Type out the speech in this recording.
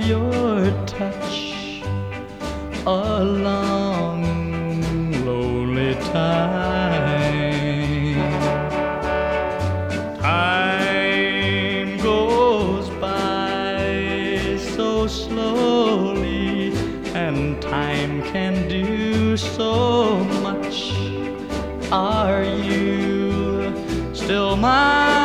your touch a long, lonely time. Time goes by so slowly, and time can do so much. Are you still mine?